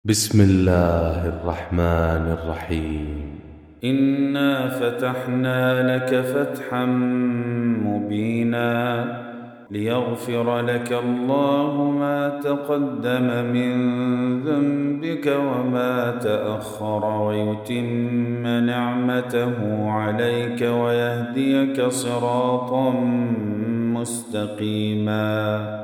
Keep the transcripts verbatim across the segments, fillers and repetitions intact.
بسم الله الرحمن الرحيم. إنا فتحنا لك فتحا مبينا ليغفر لك الله ما تقدم من ذنبك وما تأخر ويتم نعمته عليك ويهديك صراطا مستقيما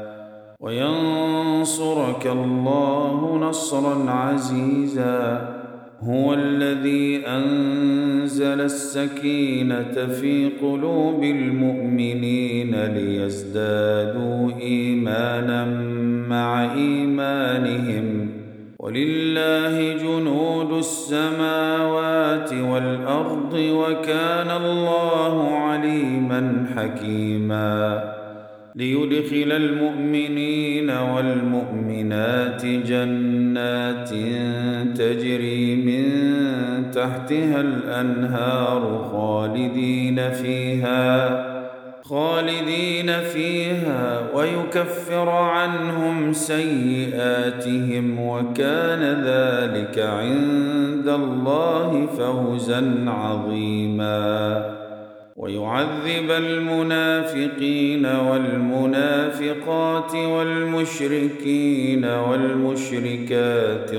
وينصرك الله نصرا عزيزا. هو الذي أنزل السكينة في قلوب المؤمنين ليزدادوا إيمانا مع إيمانهم ولله جنود السماوات والأرض وكان الله عليما حكيما. ليدخل المؤمنين والمؤمنات جنات تجري من تحتها الأنهار خالدين فيها خالدين فيها ويكفر عنهم سيئاتهم وكان ذلك عند الله فوزا عظيما. ويعذب المنافقين والمنافقات والمشركين والمشركات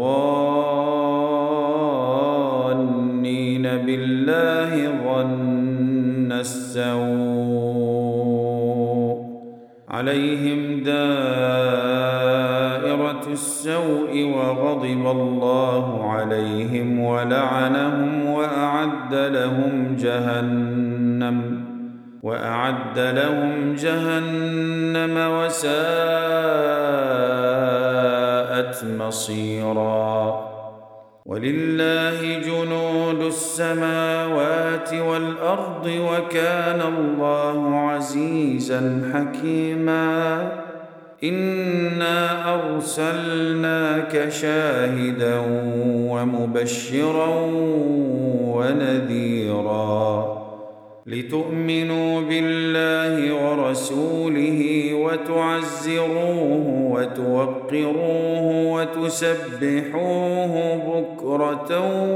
الظانين بالله ظن السوء عليهم دائرة السوء وغضب الله عليهم ولعنهم وأعد لهم جهنم وأعد لهم جهنم وساءت مصيرا. ولله جنود السماوات والأرض وكان الله عزيزا حكيما. إنا أرسلناك شاهدا ومبشرا ونذيرا لتؤمنوا بالله ورسوله وتعزروه وتوقروه وتسبحوه بكرة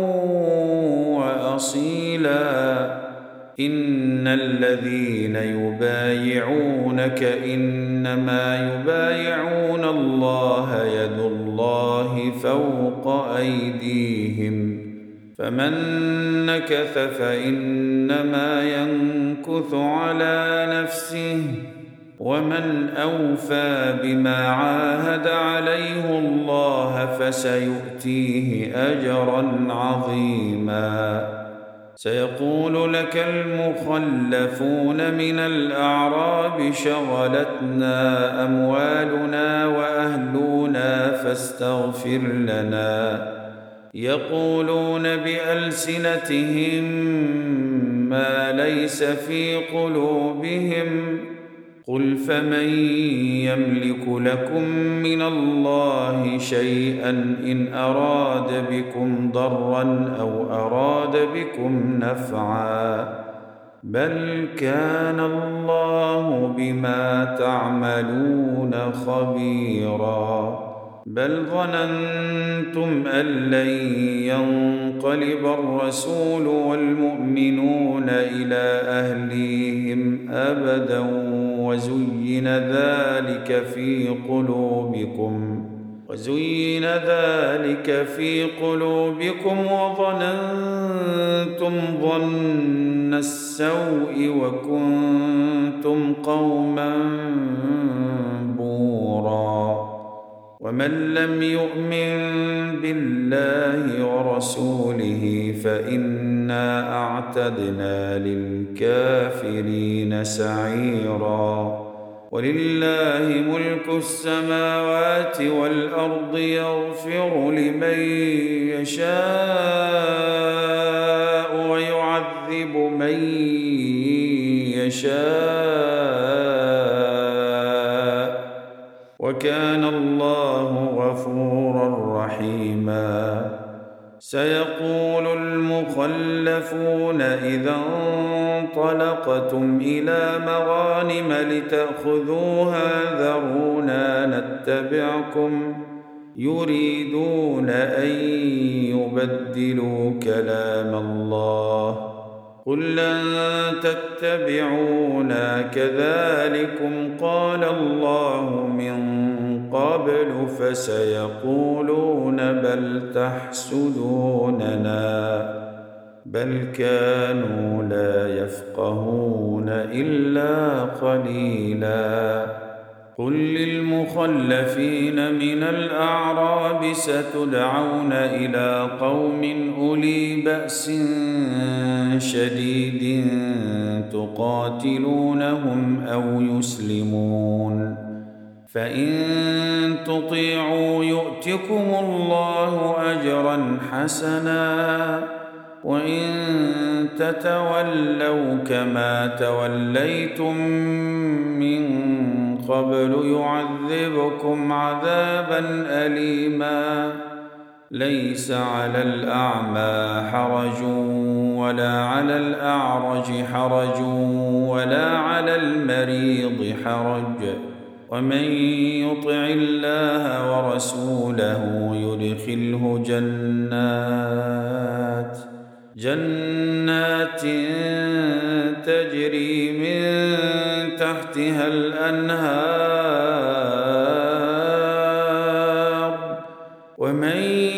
وأصيلا. إن الذين يبايعونك إنما يبايعون الله يد الله فوق أيديهم فمن نكث فإنما ينكث على نفسه ومن أوفى بما عاهد عليه الله فسيؤتيه أجرا عظيما. سيقول لك المخلفون من الأعراب شغلتنا أموالنا وأهلنا فاستغفر لنا يقولون بألسنتهم ما ليس في قلوبهم قل فمن يملك لكم من الله شيئا إن أراد بكم ضرا أو أراد بكم نفعا بل كان الله بما تعملون خبيرا. بل ظننتم أن لن ينقلب الرسول والمؤمنون إلى أهليهم أبدا وزين ذلك في قلوبكم وزين ذلك في قلوبكم وظننتم ظن السوء وكنتم قوما بورا. ومن لم يؤمن بالله ورسوله فإنا أعتدنا للكافرين سعيرا. ولله ملك السماوات والأرض يغفر لمن يشاء ويعذب من يشاء وكان الله غفورا رحيما. سيقول المخلفون إذا انطلقتم إلى مغانم لتأخذوها ذرونا نتبعكم يريدون أن يبدلوا كلام الله. قل لن تتبعونا كذلكم قال الله من قبل فسيقولون بل تحسدوننا بل كانوا لا يفقهون إلا قليلا. قل للمخلفين من الأعراب ستدعون إلى قوم أولي بأس شديد تقاتلونهم أو يسلمون فإن تطيعوا يؤتكم الله أجرا حسنا وإن تتولوا كما توليتم من قبل يعذبكم عذابا أليما. ليس على الأعمى حرج ولا على الأعرج حرج ولا على المريض حرج ومن يطع الله ورسوله يدخله جنات جنات تجري من تحتها الأنهار ومن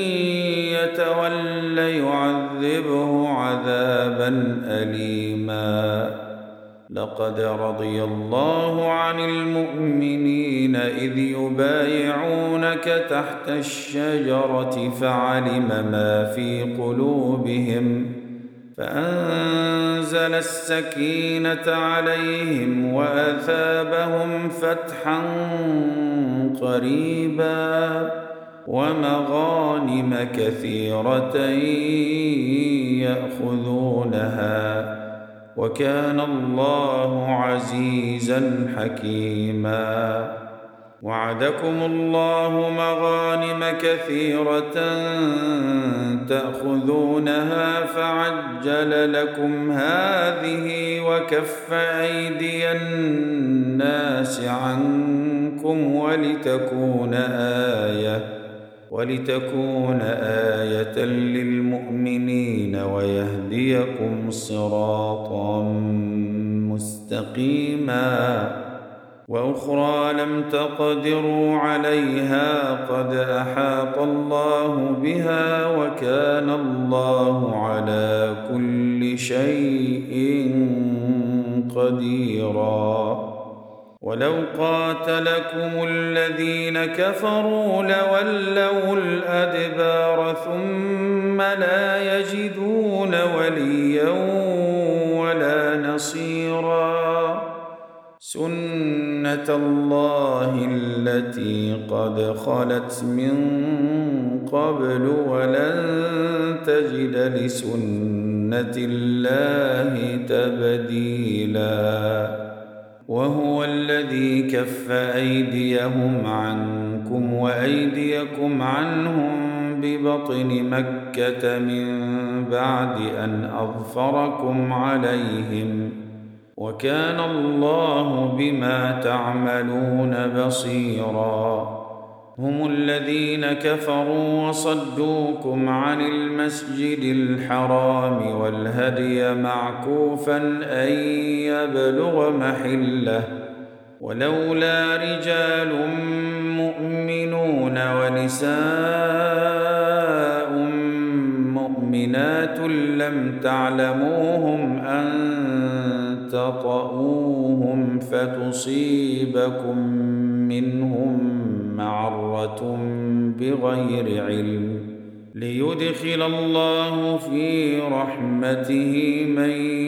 يتول يعذبه عذابا أليما. لقد رضي الله عن المؤمنين إذ يبايعونك تحت الشجرة فعلم ما في قلوبهم فأنزل السكينة عليهم وأثابهم فتحا قريبا ومغانم كثيرة يأخذونها وكان الله عزيزا حكيما. وعدكم الله مغانم كثيرة تأخذونها فعجل لكم هذه وكف أيدي الناس عنكم ولتكون آية ولتكون آية للمؤمنين ويهديكم صراطا مستقيما. وأخرى لم تقدروا عليها قد أحاط الله بها وكان الله على كل شيء قديرا. ولو قاتلكم الذين كفروا لولوا الأدبار ثم لا يجدون وليا ولا نصيرا. سنة الله التي قد خلت من قبل ولن تجد لسنة الله تبديلا. وهو الذي كف أيديهم عنكم وأيديكم عنهم ببطن مكة من بعد أن أظفركم عليهم وكان الله بما تعملون بصيرا. هم الذين كفروا وصدوكم عن المسجد الحرام والهدي معكوفا أن يبلغ محله ولولا رجال مؤمنون ونساء مؤمنات لم تعلموهم أن تطؤوهم فتصيبكم منهم معرة بغير علم ليدخل الله في رحمته من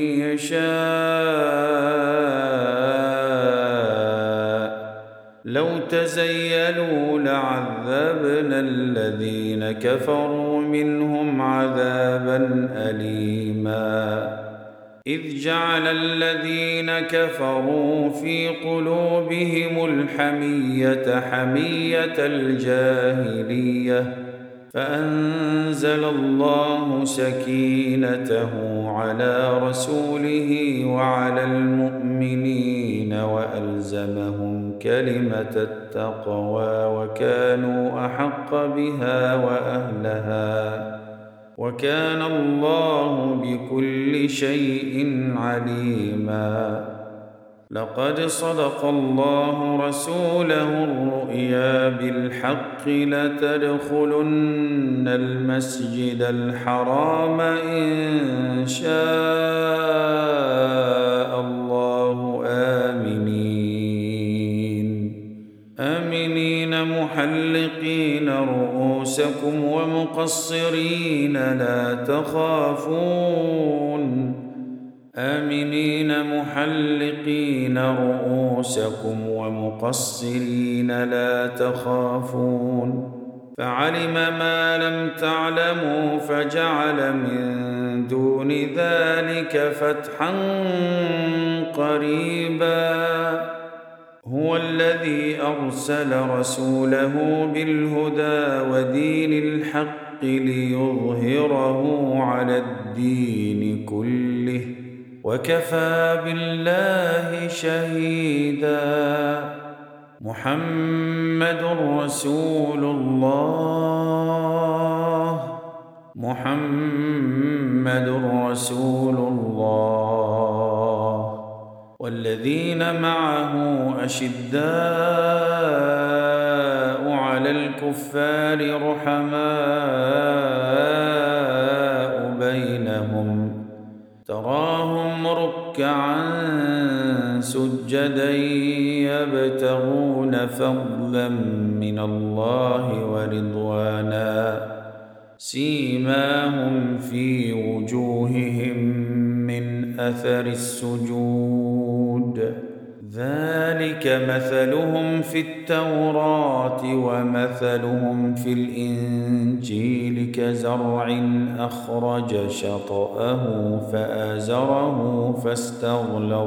يشاء. لو تزيلوا لعذبنا الذين كفروا منهم عذابا أليما. إذ جعل الذين كفروا في قلوبهم الحمية حمية الجاهلية فأنزل الله سكينته على رسوله وعلى المؤمنين وألزمهم كلمة التقوى وكانوا أحق بها وأهلها وكان الله بكل شيء عليما. لقد صدق الله رسوله الرؤيا بالحق لتدخلن المسجد الحرام إن شاء الله آمنين آمنين محلقين رؤوسكم ومقصرين لا تخافون آمنين محلقين رؤوسكم ومقصرين لا تخافون فعلم ما لم تعلموا فجعل من دون ذلك فتحا قريبا. هو الذي أرسل رسوله بالهدى ودين الحق ليظهره على الدين كله وكفى بالله شهيدا. محمد رسول الله محمد رسول الله والذين معه أشداء على الكفار رحماء بينهم تراهم ركعا سجدا يبتغون فضلا من الله ورضوانا سيماهم في وجوههم من أثر السجود ذلك مثلهم في التوراة ومثلهم في الإنجيل كزرع أخرج شطأه فآزره فاستغلظ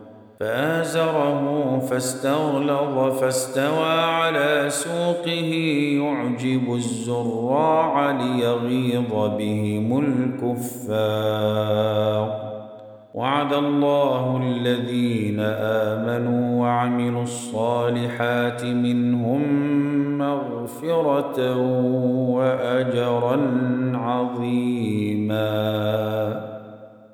فآزره فاستغلظ فاستوى على سوقه يعجب الزراع ليغيظ بهم الكفار. وعد الله الذين آمنوا وعملوا الصالحات منهم مغفرة وأجرا عظيما.